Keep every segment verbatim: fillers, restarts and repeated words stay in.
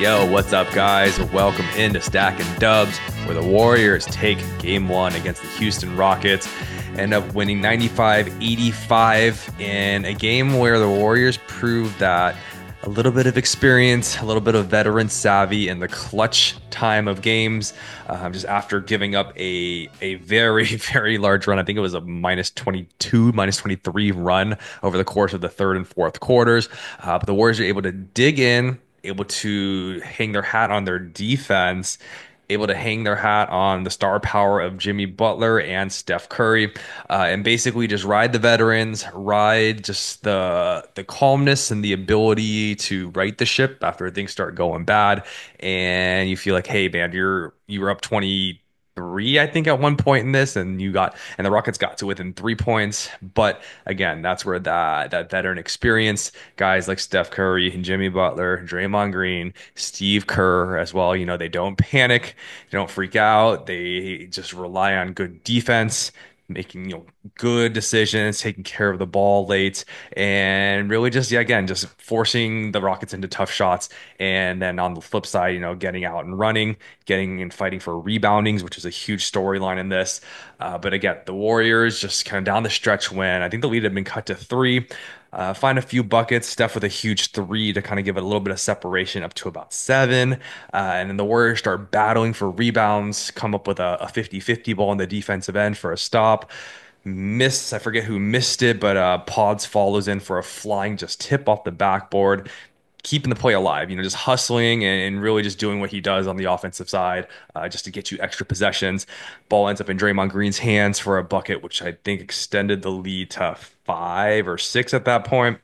Yo, what's up, guys? Welcome into Stacking Dubs, where the Warriors take game one against the Houston Rockets, end up winning ninety-five eighty-five in a game where the Warriors proved that a little bit of experience, a little bit of veteran savvy in the clutch time of games. Uh, just after giving up a a very very large run, I think it was a minus twenty-two, minus twenty-three run over the course of the third and fourth quarters. Uh, but the Warriors are able to dig in, able to hang their hat on their defense, able to hang their hat on the star power of Jimmy Butler and Steph Curry, uh, and basically just ride the veterans, ride just the the calmness and the ability to right the ship after things start going bad, and you feel like, hey man, you're you were up twenty three, I think, at one point in this, and you got and the Rockets got to within three points. But again, that's where that that veteran experience, guys like Steph Curry and Jimmy Butler, Draymond Green, Steve Kerr as well, you know, they don't panic, they don't freak out, they just rely on good defense, making, you know, good decisions, taking care of the ball late, and really just, yeah, again, just forcing the Rockets into tough shots. And then on the flip side, you know, getting out and running, getting and fighting for reboundings, which is a huge storyline in this. Uh, but again, the Warriors just kind of down the stretch when I think the lead had been cut to three. Uh, find a few buckets, Steph with a huge three to kind of give it a little bit of separation up to about seven. Uh, and then the Warriors start battling for rebounds, come up with a, a fifty fifty ball on the defensive end for a stop. Miss, I forget who missed it, but uh, Pods follows in for a flying just tip off the backboard, keeping the play alive, you know, just hustling and really just doing what he does on the offensive side, uh, just to get you extra possessions. Ball ends up in Draymond Green's hands for a bucket, which I think extended the lead to five or six at that point.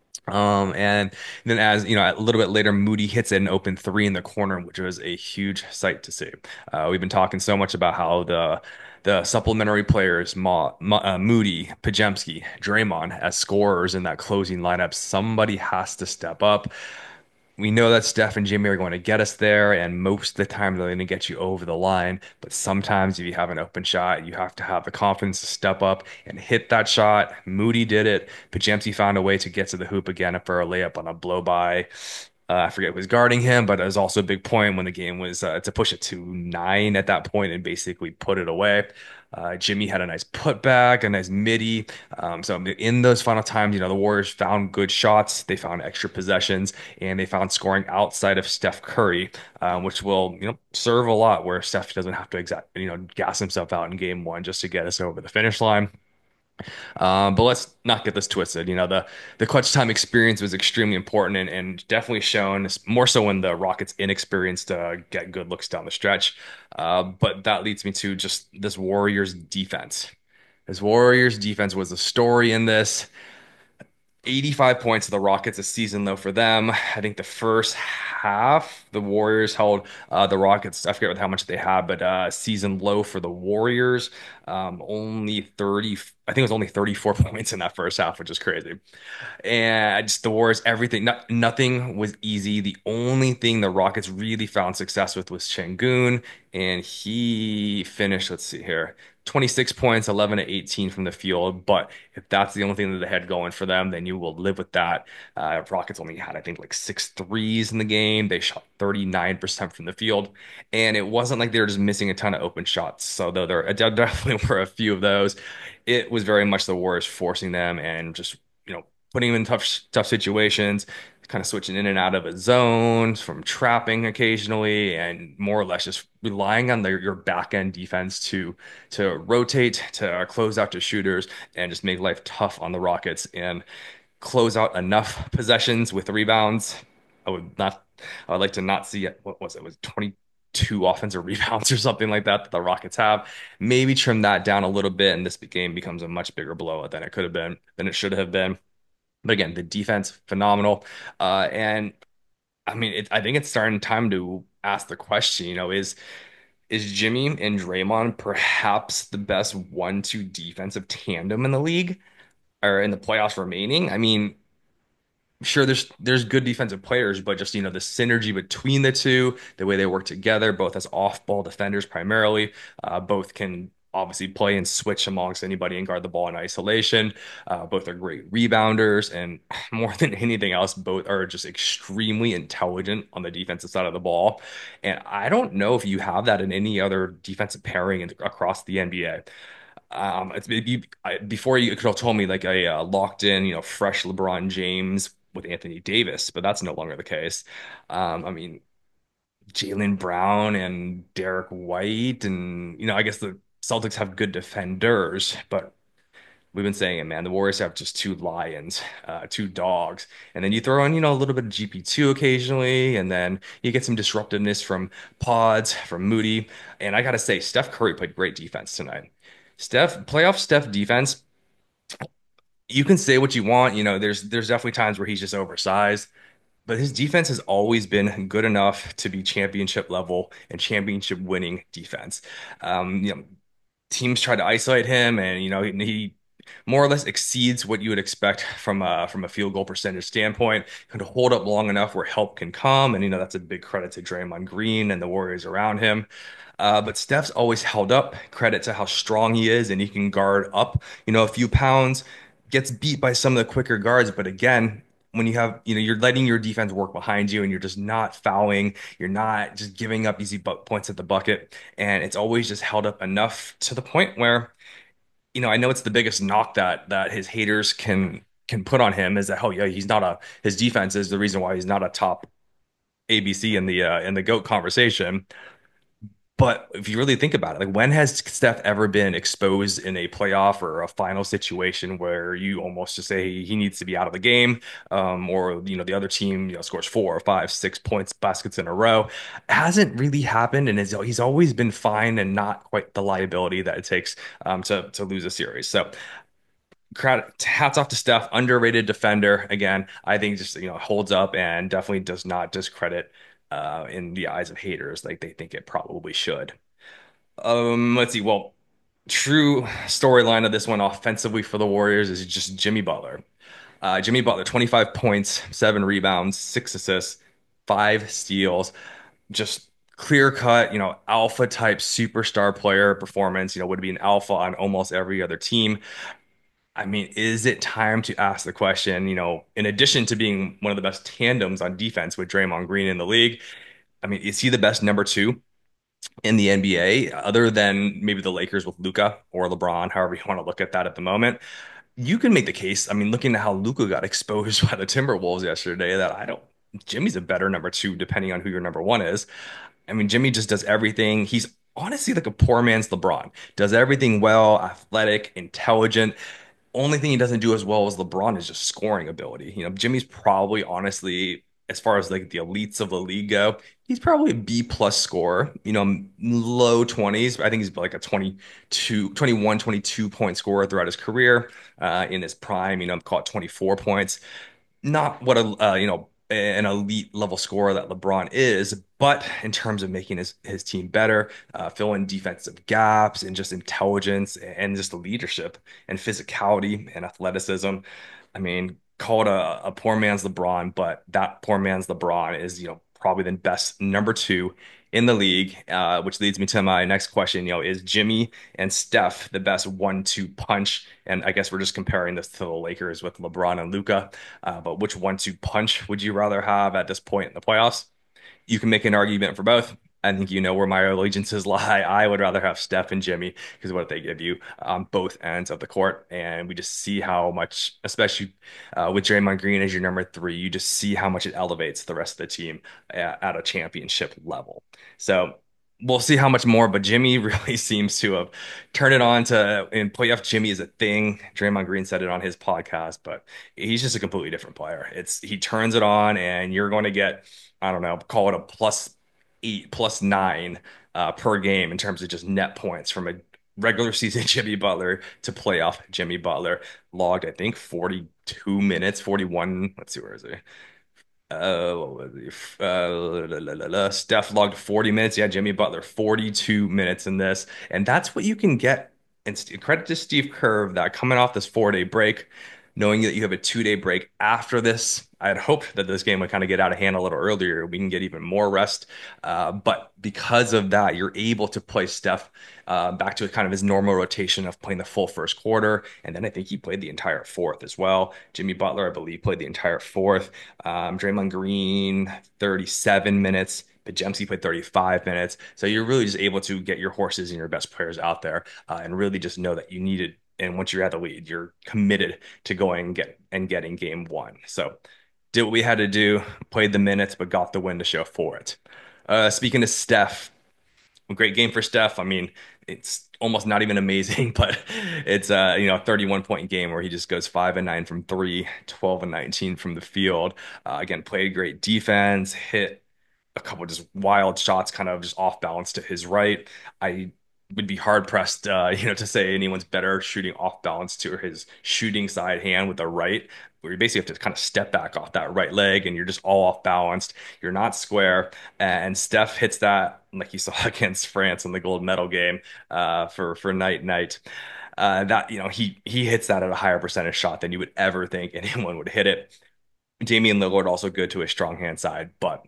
Um, and then as you know, a little bit later, Moody hits an open three in the corner, which was a huge sight to see. Uh, we've been talking so much about how the the supplementary players, Ma, Ma, uh, Moody, Pajemski, Draymond, as scorers in that closing lineup, somebody has to step up. We know that Steph and Jimmy are going to get us there, and most of the time they're going to get you over the line. But sometimes, if you have an open shot, you have to have the confidence to step up and hit that shot. Moody did it. Pajemski found a way to get to the hoop again for a layup on a blow by. Uh, I forget who was guarding him, but it was also a big point when the game was uh, to push it to nine at that point and basically put it away. Uh, Jimmy had a nice putback, a nice midi. Um, so in those final times, you know, the Warriors found good shots, they found extra possessions, and they found scoring outside of Steph Curry, uh, which will, you know, serve a lot where Steph doesn't have to exact, you know, gas himself out in game one just to get us over the finish line. Um, but let's not get this twisted. You know, the the clutch time experience was extremely important and, and definitely shown more so when the Rockets inexperienced uh, get good looks down the stretch. Uh, but that leads me to just this Warriors defense. This Warriors defense was the story in this. eighty-five points to the Rockets a season low for them. I think the first half, the Warriors held uh, the Rockets. I forget how much they had, but uh, season low for the Warriors. Um, only thirty, I think it was only thirty-four points in that first half, which is crazy. And just the Warriors, everything, no, nothing was easy. The only thing the Rockets really found success with was Şengün, and he finished, let's see here, twenty-six points, eleven to eighteen from the field. But if that's the only thing that they had going for them, then you will live with that. Uh, Rockets only had, I think, like six threes in the game. They shot thirty-nine percent from the field. And it wasn't like they were just missing a ton of open shots. So, though there definitely were a few of those, it was very much the Warriors forcing them and just, you know, putting them in tough, tough situations, kind of switching in and out of a zone, from trapping occasionally, and more or less just relying on their, your back end defense to to rotate, to close out to shooters, and just make life tough on the Rockets and close out enough possessions with rebounds. I would not, I would like to not see it. What was it? It was twenty-two offensive rebounds or something like that that the Rockets have. Maybe trim that down a little bit, and this game becomes a much bigger blowout than it could have been, than it should have been. But again, the defense, phenomenal. Uh, and I mean, it, I think it's starting time to ask the question, you know, is is Jimmy and Draymond perhaps the best one two defensive tandem in the league or in the playoffs remaining? I mean, sure, there's there's good defensive players, but just, you know, the synergy between the two, the way they work together, both as off-ball defenders primarily, uh, both can obviously play and switch amongst anybody and guard the ball in isolation. Uh, both are great rebounders, and more than anything else, both are just extremely intelligent on the defensive side of the ball. And I don't know if you have that in any other defensive pairing in, across the N B A. Um, it's maybe I, before you could have told me like a uh, locked in, you know, fresh LeBron James with Anthony Davis, but that's no longer the case. Um, I mean, Jaylen Brown and Derek White, and you know, I guess the Celtics have good defenders, but we've been saying it, man. The Warriors have just two lions, uh, two dogs, and then you throw in, you know, a little bit of G P two occasionally, and then you get some disruptiveness from Pods, from Moody, and I gotta say, Steph Curry played great defense tonight. Steph, playoff Steph defense, you can say what you want. You know, there's there's definitely times where he's just oversized, but his defense has always been good enough to be championship level and championship winning defense. Um, you know, teams try to isolate him, and you know he, he more or less exceeds what you would expect from a from a field goal percentage standpoint. Can hold up long enough where help can come, and you know that's a big credit to Draymond Green and the Warriors around him. Uh, but Steph's always held up. Credit to how strong he is, and he can guard up, you know, a few pounds. Gets beat by some of the quicker guards, but again, when you have, you know, you're letting your defense work behind you, and you're just not fouling, you're not just giving up easy bu points at the bucket, and it's always just held up enough to the point where, you know, I know it's the biggest knock that that his haters can can put on him is that, oh yeah, he's not a his defense is the reason why he's not a top A B C in the uh, in the GOAT conversation. But if you really think about it, like when has Steph ever been exposed in a playoff or a final situation where you almost just say he needs to be out of the game, um, or you know the other team you know scores four or five, six points baskets in a row? It hasn't really happened, and is he's always been fine and not quite the liability that it takes um, to to lose a series. So hats off to Steph, underrated defender. Again, I think just you know holds up and definitely does not discredit uh, in the eyes of haters like they think it probably should. Um, let's see. Well, true storyline of this one offensively for the Warriors is just Jimmy Butler. Uh, Jimmy Butler, twenty-five points, seven rebounds, six assists, five steals. Just clear cut, you know, alpha type superstar player performance. You know, would be an alpha on almost every other team. I mean, is it time to ask the question, you know, in addition to being one of the best tandems on defense with Draymond Green in the league, I mean, is he the best number two in the N B A other than maybe the Lakers with Luca or LeBron, however you want to look at that at the moment? You can make the case. I mean, looking at how Luca got exposed by the Timberwolves yesterday, that I don't, Jimmy's a better number two, depending on who your number one is. I mean, Jimmy just does everything. He's honestly like a poor man's LeBron. Does everything well, athletic, intelligent. Only thing he doesn't do as well as LeBron is just scoring ability. You know, Jimmy's probably honestly, as far as like the elites of the league go, he's probably a B plus scorer, you know, low twenties. I think he's like a twenty-two, twenty-one, twenty-two point scorer throughout his career. Uh, in his prime, you know, call it twenty-four points, not what a uh, you know an elite level scorer that LeBron is, but in terms of making his his team better, uh, filling defensive gaps and just intelligence and just the leadership and physicality and athleticism. I mean, call it a, a poor man's LeBron, but that poor man's LeBron is, you know, probably the best number two in the league, uh, which leads me to my next question. You know, is Jimmy and Steph the best one-two punch? And I guess we're just comparing this to the Lakers with LeBron and Luca. Uh, but which one-two punch would you rather have at this point in the playoffs? You can make an argument for both. I think you know where my allegiances lie. I would rather have Steph and Jimmy because what they give you on both ends of the court. And we just see how much, especially uh, with Draymond Green as your number three, you just see how much it elevates the rest of the team at, at a championship level. So we'll see how much more, but Jimmy really seems to have turned it on to, and playoff Jimmy is a thing. Draymond Green said it on his podcast, but he's just a completely different player. It's he turns it on and you're going to get, I don't know, call it a plus eight, plus nine uh, per game in terms of just net points from a regular season Jimmy Butler to playoff Jimmy Butler. Logged, I think, forty-two minutes, forty-one. Let's see, where is he? Uh, what was he? Uh, la, la, la, la. Steph logged forty minutes. Yeah, Jimmy Butler, forty-two minutes in this. And that's what you can get. And st- credit to Steve Kerr that coming off this four day break, knowing that you have a two day break after this. I had hoped that this game would kind of get out of hand a little earlier. We can get even more rest. Uh, but because of that, you're able to play Steph uh, back to kind of his normal rotation of playing the full first quarter. And then I think he played the entire fourth as well. Jimmy Butler, I believe, played the entire fourth. Um, Draymond Green, thirty-seven minutes. Pajemski played thirty-five minutes. So you're really just able to get your horses and your best players out there uh, and really just know that you needed. And once you're at the lead, you're committed to going and get and getting game one. So did what we had to do, played the minutes, but got the win to show for it. Uh, speaking of Steph, a great game for Steph. I mean, it's almost not even amazing, but it's a you know thirty-one point game where he just goes five and nine from three, twelve and nineteen from the field. Uh, again, played great defense, hit a couple of just wild shots, kind of just off balance to his right. I would be hard pressed, uh, you know, to say anyone's better shooting off balance to his shooting side hand with the right, where you basically have to kind of step back off that right leg and you're just all off balanced. You're not square. And Steph hits that like you saw against France in the gold medal game uh, for for night night. Uh, that you know he he hits that at a higher percentage shot than you would ever think anyone would hit it. Damian Lillard also good to his strong hand side, but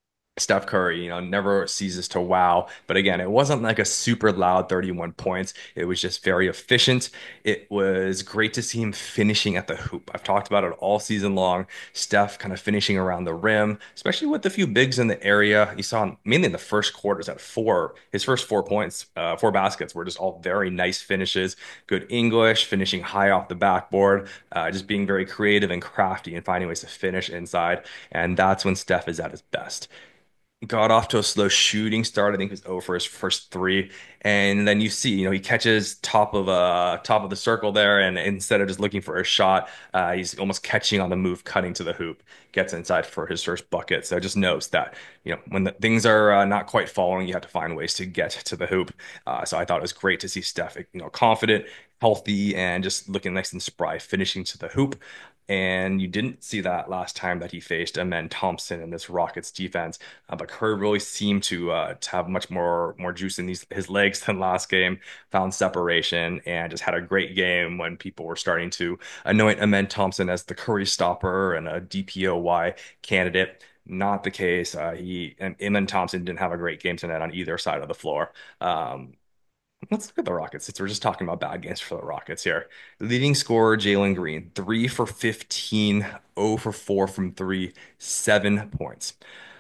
Steph Curry, you know, never ceases to wow. But again, it wasn't like a super loud thirty-one points. It was just very efficient. It was great to see him finishing at the hoop. I've talked about it all season long. Steph kind of finishing around the rim, especially with a few bigs in the area. You saw him mainly in the first quarters at four. His first four points, uh, four baskets were just all very nice finishes. Good English, finishing high off the backboard, uh, just being very creative and crafty and finding ways to finish inside. And that's when Steph is at his best. Got off to a slow shooting start. I think he was over for his first three, and then you see, you know, he catches top of uh top of the circle there, and instead of just looking for a shot, uh, he's almost catching on the move, cutting to the hoop, gets inside for his first bucket. So just knows that, you know, when the, things are uh, not quite falling, you have to find ways to get to the hoop. Uh, so I thought it was great to see Steph, you know, confident, healthy, and just looking nice and spry, finishing to the hoop. And you didn't see that last time that he faced Amen Thompson in this Rockets defense. Uh, but Curry really seemed to uh, to have much more more juice in these his legs than last game. Found separation and just had a great game when people were starting to anoint Amen Thompson as the Curry stopper and a D P O Y candidate. Not the case. Uh, he and Amen Thompson didn't have a great game tonight on either side of the floor. Um, Let's look at the Rockets since we're just talking about bad games for the Rockets here. Leading scorer Jalen Green, three for fifteen, zero for four from three, seven points.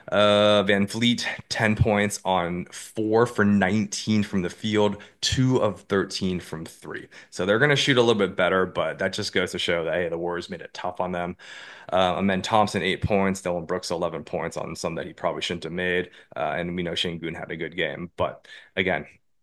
Uh, Van Vliet, ten points on four for nineteen from the field, two of thirteen from three. So they're going to shoot a little bit better, but that just goes to show that, hey, the Warriors made it tough on them. Uh, Amen Thompson, eight points. Dylan Brooks, eleven points on some that he probably shouldn't have made. Uh, and we know Şengün had a good game. But again,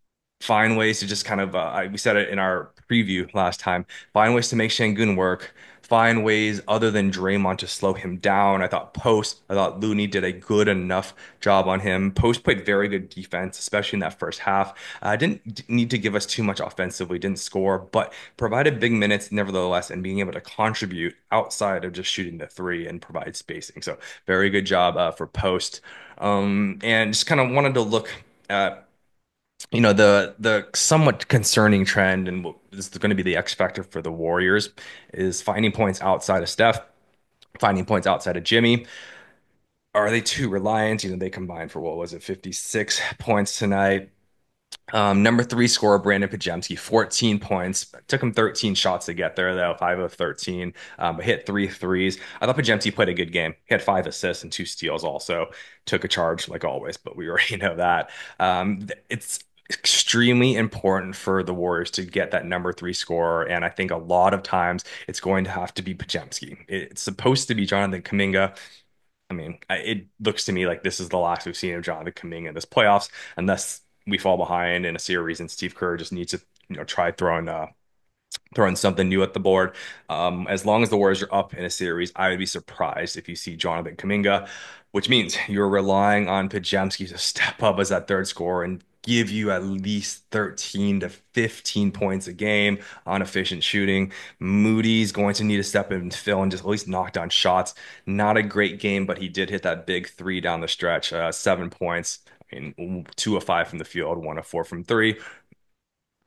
find ways to just kind of uh, I, we said it in our preview last time, find ways to make Şengün work, find ways other than Draymond to slow him down. I thought Post, I thought Looney did a good enough job on him. Post played very good defense, especially in that first half. Uh, didn't d- need to give us too much offensively, didn't score, but provided big minutes nevertheless, and being able to contribute outside of just shooting the three and provide spacing. So very good job uh, for Post. Um, and just kind of wanted to look at, you know, the the somewhat concerning trend, and what is going to be the X factor for the Warriors is finding points outside of Steph, finding points outside of Jimmy. Are they too reliant? You know, they combined for what was it, fifty-six points tonight. Um, number three scorer, Brandon Pajemski, fourteen points. Took him thirteen shots to get there, though, five of thirteen, um, but hit three threes. I thought Pajemski played a good game. He had five assists and two steals also. Took a charge, like always, but we already know that. Um, it's extremely important for the Warriors to get that number three scorer, and I think a lot of times it's going to have to be Pajemski. It's supposed to be Jonathan Kuminga. I mean, I- it looks to me like this is the last we've seen of Jonathan Kuminga in this playoffs, unless we fall behind in a series and Steve Kerr just needs to, you know, try throwing uh throwing something new at the board. Um, as long as the Warriors are up in a series, I would be surprised if you see Jonathan Kuminga, which means you're relying on Pajemski to step up as that third scorer and give you at least thirteen to fifteen points a game on efficient shooting. Moody's going to need to step in and fill and just at least knock down shots. Not a great game, but he did hit that big three down the stretch, uh, seven points. I mean, two of five from the field, one of four from three.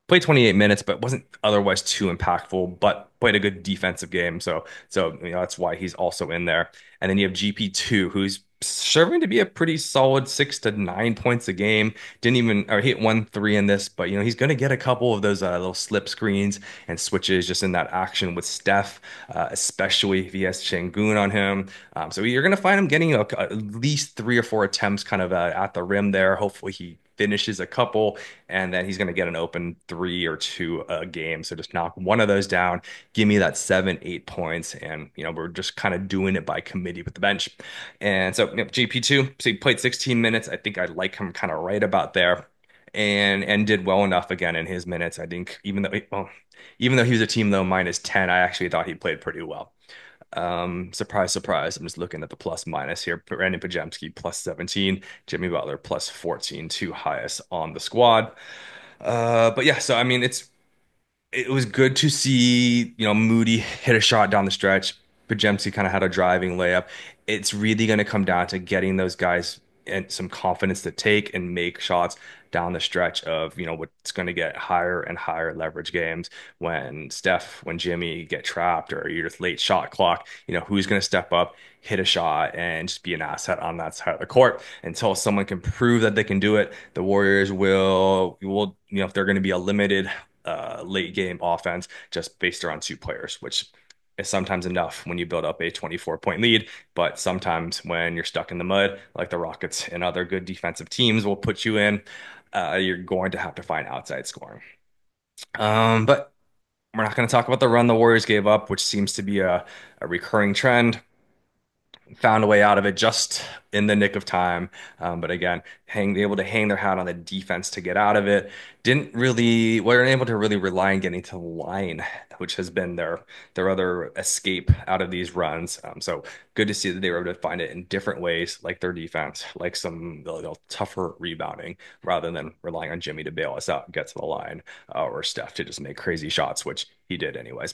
played twenty-eight minutes, but wasn't otherwise too impactful, but played a good defensive game. So, so you know, that's why he's also in there. And then you have G P two, who's serving to be a pretty solid six to nine points a game. Didn't even or hit one three in this, but you know, he's going to get a couple of those uh, little slip screens and switches just in that action with Steph, uh, especially if he has Şengün on him. Um, so you're going to find him getting a, at least three or four attempts kind of uh, at the rim there. Hopefully he finishes a couple, and then he's going to get an open three or two a game. So just knock one of those down, give me that seven, eight points, and you know we're just kind of doing it by committee with the bench. And so you know, J P two, so he played sixteen minutes. I think I like him kind of right about there, and and did well enough again in his minutes. I think even though well, even though he was a team though minus ten, I actually thought he played pretty well. Um, surprise, surprise. I'm just looking at the plus minus here. Brandon Pajemski plus seventeen, Jimmy Butler plus fourteen, two highest on the squad. Uh, but yeah, so I mean, it's it was good to see, you know, Moody hit a shot down the stretch. Pajemski kind of had a driving layup. It's really going to come down to getting those guys and some confidence to take and make shots down the stretch of, you know, what's going to get higher and higher leverage games when Steph, when Jimmy get trapped or you're just late shot clock, you know, who's going to step up, hit a shot and just be an asset on that side of the court until someone can prove that they can do it. The Warriors will, will, you know, if they're going to be a limited uh, late game offense just based around two players, which is sometimes enough when you build up a twenty-four point lead. But sometimes when you're stuck in the mud, like the Rockets and other good defensive teams will put you in, uh, you're going to have to find outside scoring. Um, but we're not going to talk about the run the Warriors gave up, which seems to be a, a recurring trend. Found a way out of it just in the nick of time. Um, but again, hang able to hang their hat on the defense to get out of it. Didn't really weren't able to really rely on getting to the line, which has been their their other escape out of these runs. Um, so good to see that they were able to find it in different ways, like their defense, like some you know, tougher rebounding, rather than relying on Jimmy to bail us out and get to the line, uh, or Steph to just make crazy shots, which he did anyways.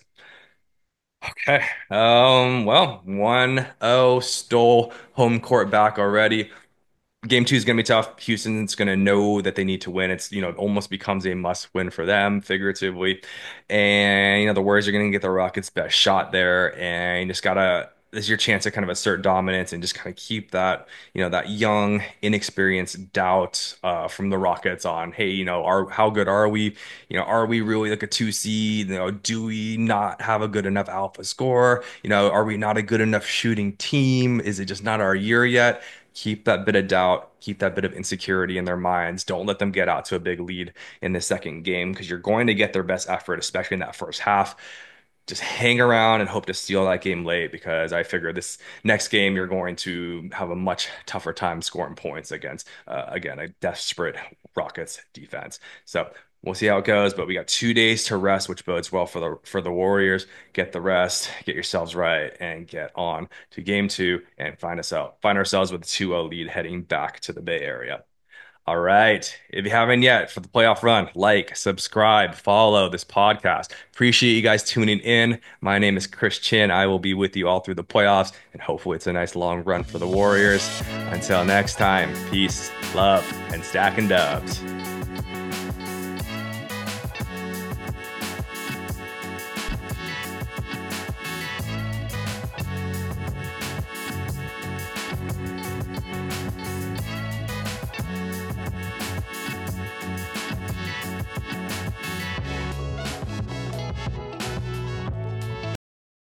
Okay. Um, well, one oh stole home court back already. Game two is going to be tough. Houston's going to know that they need to win. It's, you know, it almost becomes a must win for them, figuratively. And, you know, the Warriors are going to get the Rockets' best shot there. And you just got to, this is your chance to kind of assert dominance and just kind of keep that, you know, that young, inexperienced doubt uh, from the Rockets on, hey, you know, are how good are we? You know, are we really like a two seed? You know, do we not have a good enough alpha score? You know, are we not a good enough shooting team? Is it just not our year yet? Keep that bit of doubt, keep that bit of insecurity in their minds. Don't let them get out to a big lead in the second game because you're going to get their best effort, especially in that first half. Just hang around and hope to steal that game late because I figure this next game you're going to have a much tougher time scoring points against, uh, again, a desperate Rockets defense. So we'll see how it goes, but we got two days to rest, which bodes well for the for the Warriors. Get the rest, get yourselves right, and get on to game two and find us out, find ourselves with a two oh lead heading back to the Bay Area. All right. If you haven't yet for the playoff run, like, subscribe, follow this podcast. Appreciate you guys tuning in. My name is Chris Chin. I will be with you all through the playoffs, and hopefully it's a nice long run for the Warriors. Until next time, peace, love, and stacking dubs.